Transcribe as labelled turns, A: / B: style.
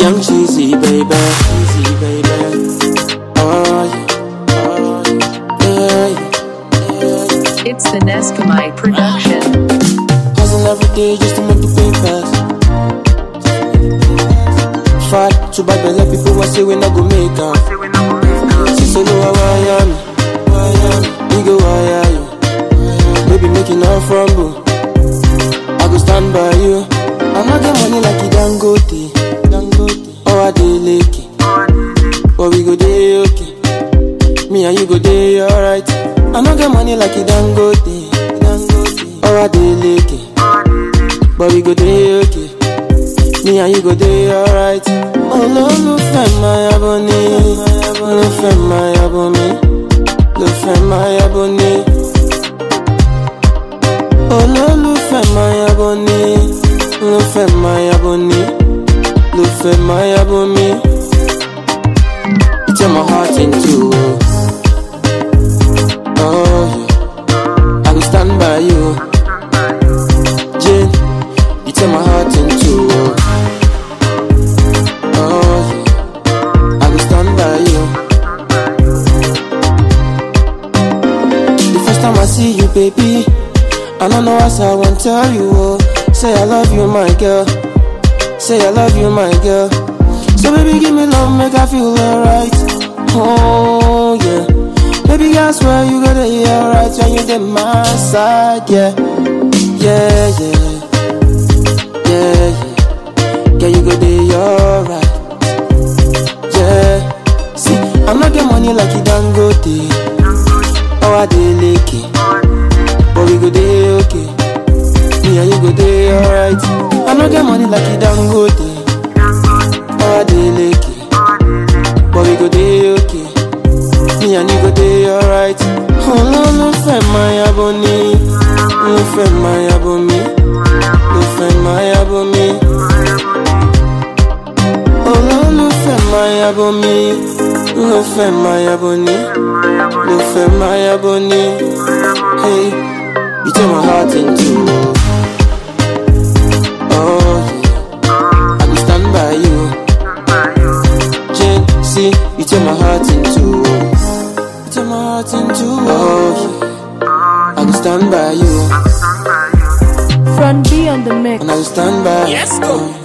A: Young cheesy baby, easy baby. Oh yeah, yeah.
B: It's the Neskamite production.
A: Hustle every day just to make the papers. Fight to buy belly, people will say we not go make am. So no why am we go why you? Baby making all fumble. I go stand by you. I'm not get money like you Dangote. Oh I dey lucky, but we go dey okay. Me and you go dey alright. I don't get money like you Dangote. Oh I dey lucky, but we go dey okay. Me and you go dey alright. Oh no, no friend my abonné, no friend my abonné, no friend my abonné. Oh no, no friend my abonné, no friend my abonné, no friend my abonné. You turn my heart into oh yeah, I will stand by you. Jane, you turn my heart into time I see you, baby, I don't know what I want to tell you, oh. Say I love you, my girl. Say I love you, my girl. So baby, give me love, make I feel alright. Oh, yeah. Baby, I swear you gotta hear alright when you're in my side, yeah. Yeah, yeah. Yeah, yeah. Yeah, you gotta hear alright. Yeah. See, I'm not getting money like you Dangote. Oh, I dey lucky, but we go dey okay. Me and you go dey alright. I no get money like you Dangote. Oh, I dey lucky, but we go dey okay. Me and you go dey alright. Oh no, no friend my abonné, no friend my abonné, no friend my abonné. Oh no, no friend my abonné, no friend my abonné. No friend my abonné. Hey, you turn my heart into oh yeah, I will stand by you. Jane, see, you turn my heart into oh yeah, I will stand by you.
C: Front B on the mix.
A: And I will stand by
D: Yes, go.